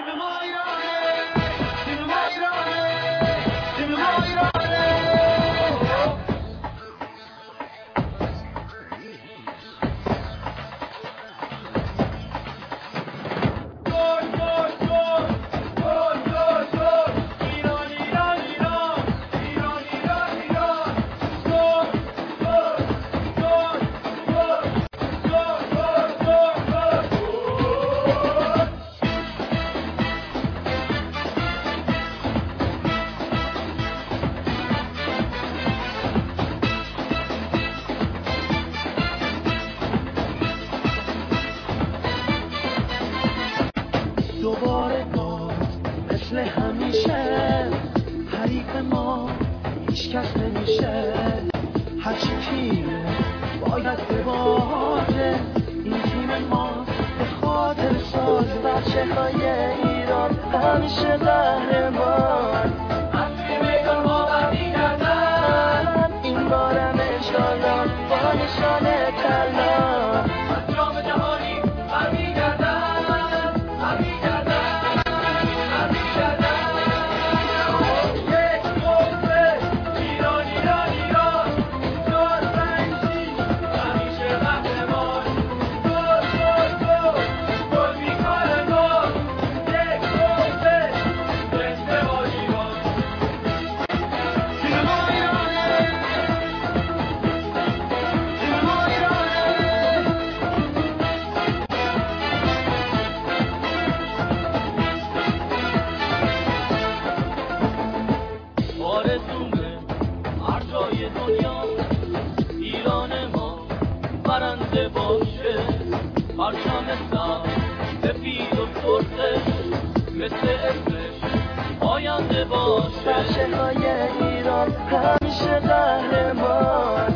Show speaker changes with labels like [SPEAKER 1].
[SPEAKER 1] دوباره باز مثل همیشه حریف ما هیچ کس نمیشه، هرچی تیمه باید بباره، این تیم ما به خاطر ساز بچه های ایران همیشه قهرمان. از تیمگان ما برمیگردن این بارم انشالله با نشان طلا. از جام جهانی برمیگردن برنده باشه، پرچم سفید و سرخش مثل اسمش آینده باشه. بچه های ایران همیشه قهرمان.